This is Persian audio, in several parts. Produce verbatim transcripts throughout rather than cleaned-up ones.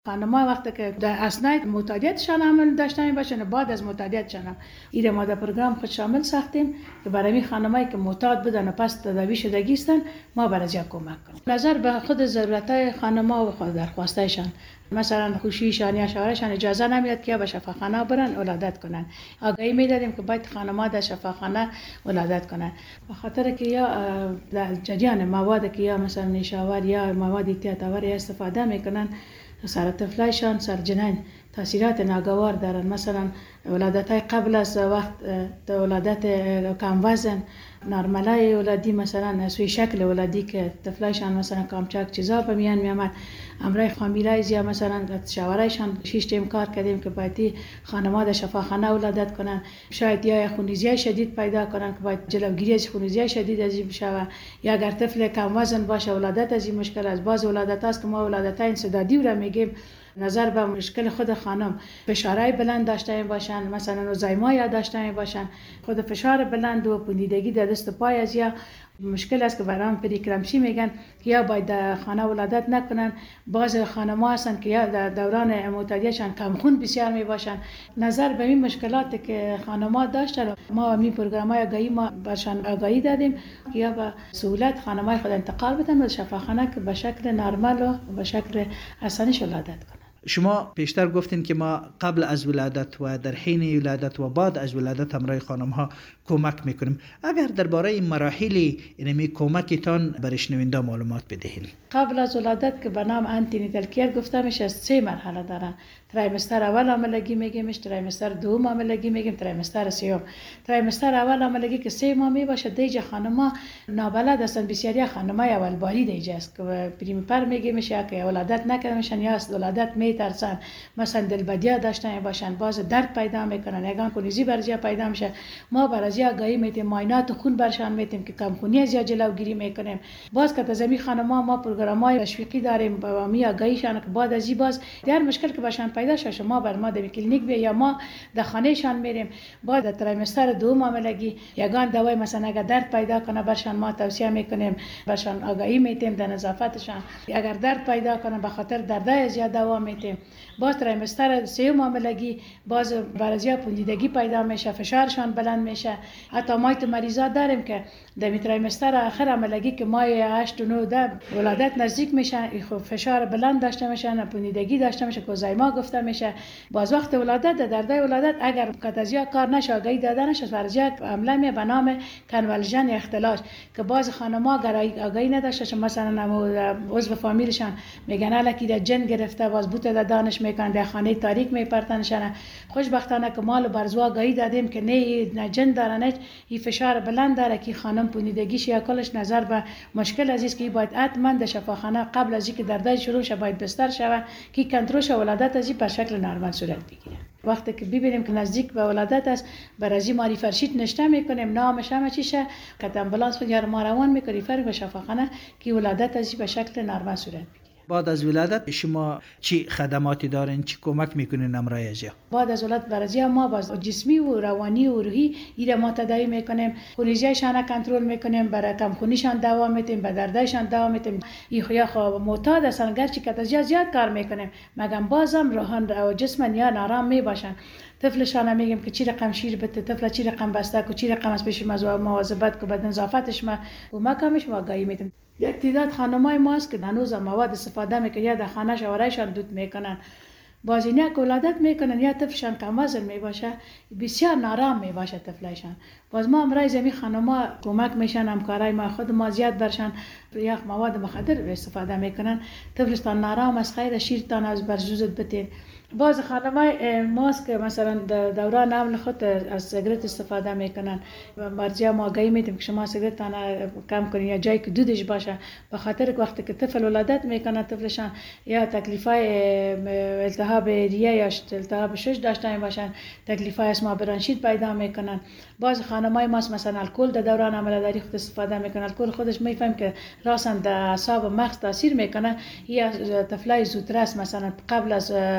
خانم‌ها وقتی که در اثنای معتادیتشان عمل داشتن باشن، بعد از معتادیتشان هم ایره ما در پروگرام خود شامل ساختیم که برای می خانمایی که معتاد بودن و پس تداوی شدگی هستن ما برای کمک کنیم. نظر به خود ضرورت‌های خانم‌ها و خود درخواستایشان، مثلا خوشیشان یا شوهرشان اجازه نمیداد که به شفاخانه برن ولادت کنن. آگاهی میدادیم که باید خانم‌ها در شفاخانه ولادت کنن. به خاطر که یا در جریان مواد که یا مثلا نیشاور یا مواد اعتیادآور استفاده میکنن، سر طفلایشان سر جنین تاثیرات ناگوار دارن. مثلا ولادت های قبل از وقت، ولادت کم وزن، نرملای ولادی، مثلا سوی شکل ولادی که طفلایشان مثلا کامچاک چیزا به میان میامد، امرای خامیلایز یا مثلا شوهرایشان شش تیم کار کردیم که باید خانم‌ها در شفاخانه ولادت کنن. شاید یا خونریزی شدید پیدا کنن که باید جلوگیری از خونریزی شدید از این بشه، یا اگر طفل کم وزن باشه ولادت از این مشکل از باز ولادت است که ما ولادت انسدادی رو میگیم. نظر به مشکل خود خانم، فشارهای بلند داشته باشن، مثلا زایما داشته باشن، خود فشار بلند و پوندیدگی در دست پای از یا مشکل است که برام پریکرامشی میگن که یا باید در خانه ولادت نکنن. باز خانم‌ها هستن که یا در دوران معتادیتشان کم خون بسیار می باشن. نظر به این مشکلات که خانم‌ها داشتن ما می پروگرام‌های آگاهی ما برشان آگاهی دادیم که یا به سهولت خانم‌های خود انتقال بدن به شفاخانه که به شکل نرمال و به شکل آسانش ولادت کنن. شما پیشتر گفتین که ما قبل از ولادت و در حین ولادت و بعد از ولادت همراه خانم ها کمک میکنیم. اگر درباره این مراحل اینمی کمکتان بر شنونده معلومات بدهید. قبل از ولادت که به نام آنتینیتال کیر گفته میشه سه مرحله داره. تریمستر اول حاملگی میگیمش، تریمستر دوم حاملگی میگیم، تریمستر سوم. تریمستر اول حاملگی که سه ماه میباشه دیگه خانم‌ها نابلد هستن. بسیاری خانم‌های اول باری دیگه است که پریمپر میگیمش یا که ولادت نکردنشن یا از ولادت میترسن، مثلا دلبدیا داشتن باشن، باز درد پیدا میکنن، یگان خونریزی برجا پیدا میشه. ما برای آگاهی میتیم، معاینات خون برشان میتیم که کم خونی از یا جلوگیری میکنیم. باز که تزمی خانم‌ها ما پروگرام‌های تشویقی داریم با می آگاهیشان که بعد از این باز در مشکل که باشن پیدا شه شما بر ما در کلینیک بیا یا ما در خانهشان میریم. بعد از تریمستر دوم حاملگی یگان دوای مثلا اگر درد پیدا کنه برشان ما توصیه میکنیم، برشان آگاهی میتیم در نظافتشان. اگر درد پیدا کنه به خاطر درد زیاد دوا میتیم. باز تریمستر سوم حاملگی باز برازیا پوندیدگی پیدا میشه، فشارشان بلند میشه. حتی ما تو مریضا داریم که در تریمستر آخر حاملگی که ماه هشت و نه ده ولادت نزدیک میشن، فشار بلند داشته میشن، پوندیدگی داشته میشه که زایما گفته میشه. باز وقت ولادت در درد ولادت اگر کاتازیا کار نشه، آگاهی داده نشه، برازیا عمله می به نام کنولژن اختلاش که باز خانم‌ها آگاهی نداشته، مثلا عضو فامیلشان میگن الکی در جن گرفته، باز بوت در دانش میکنن، در خانه تاریک میپرتنشن. خوشبختانه که مال برزوا آگاهی دادیم که نه نه جن داره نه این فشار بلند داره که خانم پوندیدگیش یا کلش نظر به مشکل عزیز که باید حتما در شفاخانه قبل از اینکه درد شروع شه باید بستر شوه که کنترل شه ولادت از این به شکل نرمال صورت بگیره. وقتی که ببینیم که نزدیک به ولادت است برای ماری فرشید نشته میکنیم، نامش همه چیشه که امبولانس خود یار ما روان میکنی فرق به شفاخانه که ولادت از این به شکل نرمال صورت بگیره. بعد از ولادت شما چی خدماتی دارین، چی کمک میکنین امرای ازیا؟ بعد از ولادت برای ما باز جسمی و روانی و روحی ایره ما تداوی میکنیم، خونریزیشان کنترل میکنیم، برای کم خونیشان دوا میتیم، به دردایشان دوا میتیم. این خویا خو معتاد هستن گرچه که زیاد زیاد کار میکنیم مگم بازم روحان و جسمن یا نارام میباشن. طفلشان میگیم که چی رقم شیر بده، طفل چی رقم بسته کو، چی رقم از پیش مواظبت کو، بدن نظافتش ما و ما کمش ما آگاهی میدیم. یک تعداد خانمای ماست که هنوز مواد استفاده میکنن یا در خانه شوهرایشان دود میکنن، باز اینا که ولادت میکنن یا طفلشان کم وزن میباشه بسیار نارام میباشه طفلشان. باز ما امرای زمین خانما کمک میشن، همکارای ما خود ما زیاد برشان یا مواد مخدر استفاده میکنن، طفلشان نارام از خیر شیرتان از برجوزت بتین. باز خانمای ماست که مثلا دوران حمل خود از سیگرت استفاده میکنن، مرجع ما آگاهی میدیم که شما سیگرت کم کنین یا جایی که دودش باشه، به خاطر که وقتی که طفل ولادت میکنه طفلشان یا تکلیفای التهاب ریه یا التهاب شش داشته باشن، تکلیفای اسما برانشیت پیدا میکنن. باز خانمای ماست مثلا الکل در دوران عملداری خود استفاده میکنن، الکل خودش میفهم که راسن در اعصاب و مغز تاثیر میکنه. یا طفلای زودرس مثلا قبل از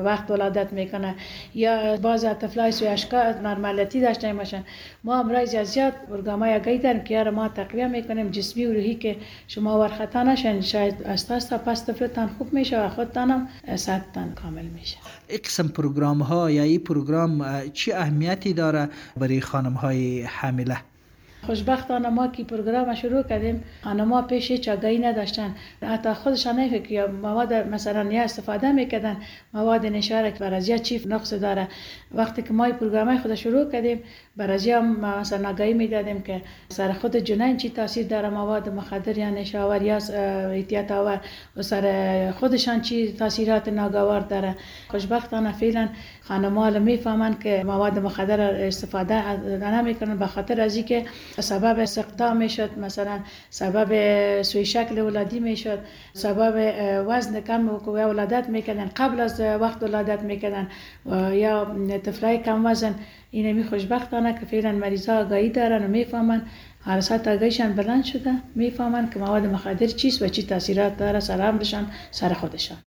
وقت ولادت میکنه یا باز طفلای سوی اشکال نرمالتی داشته باشن. ما امروز زیاد برنامه یگی داریم که ما تقویه میکنیم جسمی و روحی که شما ورخطا نشن، شاید استا پس طفلتان خوب میشه و خودتان هم صحتتان کامل میشه. این قسم پروگرام ها یا این پروگرام چی اهمیتی داره برای خانم های حامله؟ خوشبختانه ما که پروگرام شروع کردیم خانم‌ها پیش هیچ آگاهی نداشتن، حتی خودشان نفکر یا مواد مثلا یا استفاده میکردن مواد نشاره که برای چی نقص داره. وقتی که ما این پروگرام خود شروع کردیم برای ما مثلا آگاهی میدادیم که سر خود جنین چی تاثیر داره مواد مخدر یا نشاور یا احتیاط آور و سر خودشان چی تاثیرات ناگوار داره. خوشبختانه فعلا خانم‌ها میفهمن که مواد مخدر استفاده نمیکنن به خاطر از اینکه سبب سقطا میشد، مثلا سبب سوی شکل ولادی میشد، سبب وزن کم و ولادت میکردن قبل از وقت ولادت میکردن یا طفلای کم وزن. اینه می خوشبختانه که فعلا مریضا آگاهی دارن و میفهمن، حراسات آگاهیشان بلند شده، میفهمن که مواد مخدر چیست و چی تاثیرات داره سر حملشان سر خودشان.